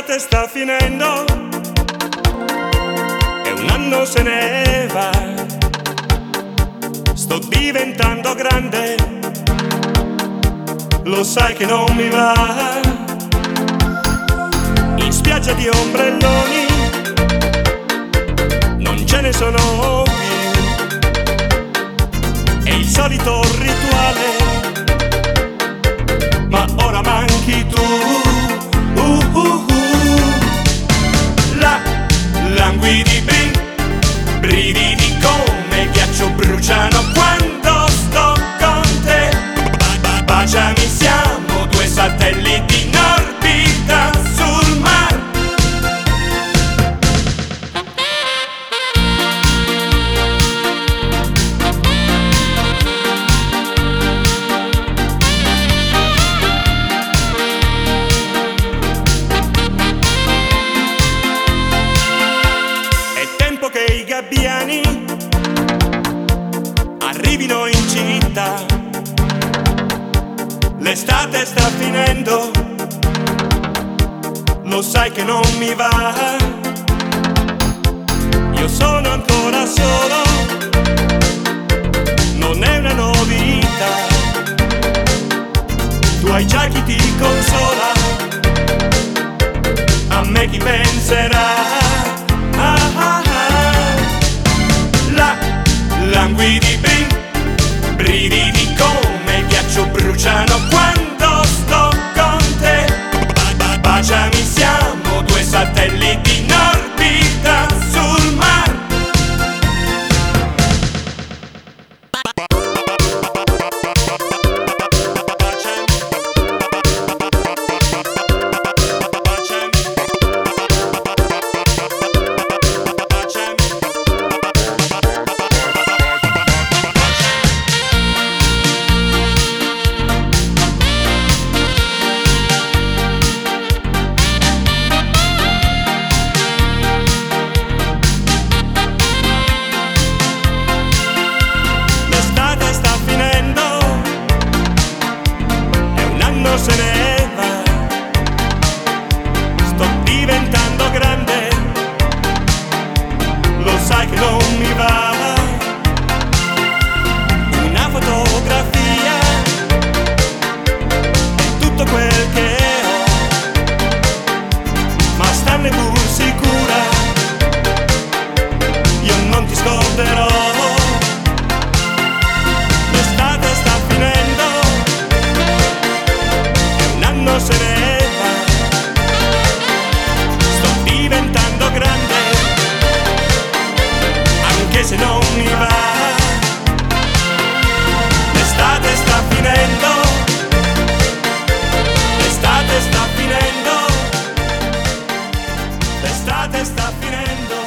L'estate sta finendo e un anno se ne va. Sto diventando grande, lo sai che non mi va. In spiaggia di ombrelloni non ce ne sono più, è il solito rituale, ma ora manchi tu. Languidi brividi come ghiaccio bruciano quando sto con te. Baciami, siamo due satelliti in orbita sul mar. Che i gabbiani arrivino in città. L'estate sta finendo, lo sai che non mi va. Io sono ancora solo, non è una novità. Tu hai già chi ti consola, a me chi penserà. Languidi brividi come ghiaccio bruciano quando sto con te. Baciami, siamo due satelliti in orbita sul mar. Se ne va, sto diventando grande, lo sai che non mi va. Una fotografia è tutto quel che ho, ma stanne pur sicura, io non ti scorderò. L'estate sta finendo, se ne va, sto diventando grande, anche se non mi va. L'estate sta finendo, l'estate sta finendo, l'estate sta finendo.